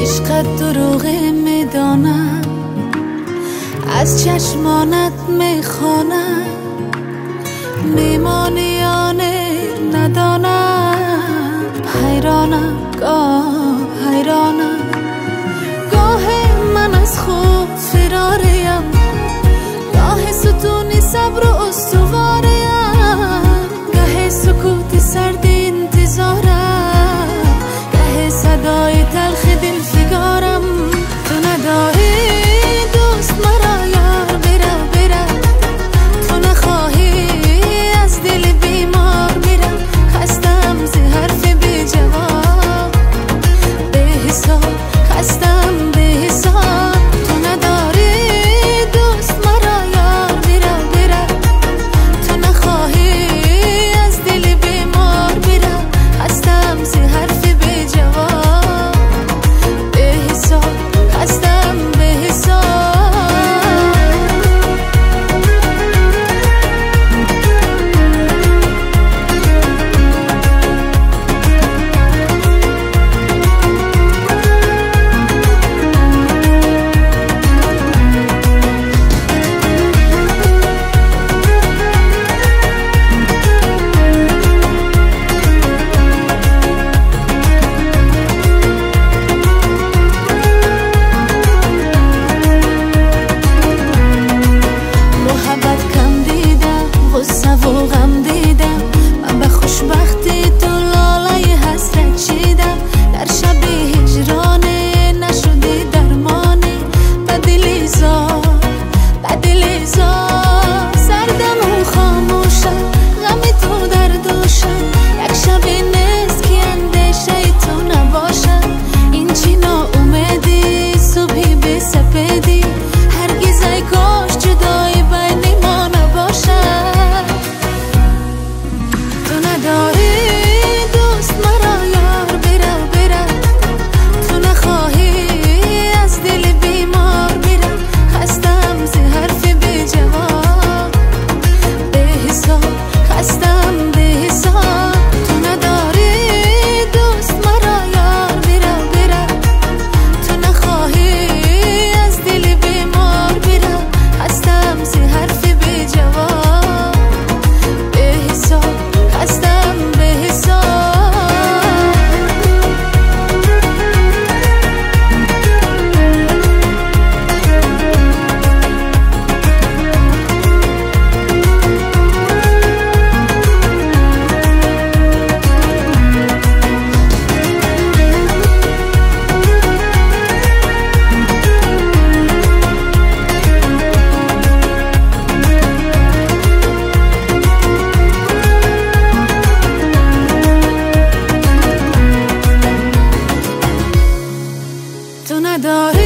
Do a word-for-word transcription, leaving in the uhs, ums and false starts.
عشقت دروغه میدانم، از چشمانت میخوانم، میمانیانه ندانم. حیرانم گاه حیرانم، گاه من از خود فراریم، گاه ستونی صبر و استواریم، گاه سکوت سرد انتظارم، گاه صدای تلخ دل فگارم. تو نداری دوست مرا یار برا برا، تو نخواهی از دل بیمار میرم. خستم ز حرف بی جواب به حساب، خستم به حساب. تو نداری دوست مرا یار برا برا، تو نخواهی از دل بیمار میرم. خستم ز حرف بی جواب به حساب، خستم به حساب. تو نداری